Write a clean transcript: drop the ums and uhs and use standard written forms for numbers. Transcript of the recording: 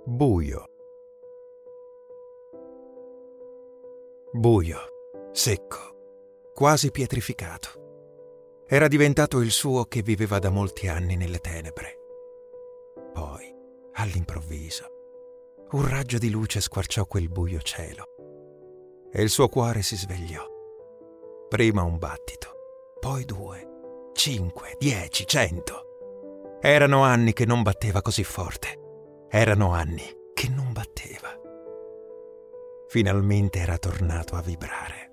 Buio. Buio, secco, quasi pietrificato. Era diventato il suo che viveva da molti anni nelle tenebre. Poi, all'improvviso, un raggio di luce squarciò quel buio cielo e il suo cuore si svegliò. Prima un battito, poi 2, 5, 10, 100. Erano anni che non batteva così forte. Erano anni che non batteva. Finalmente era tornato a vibrare.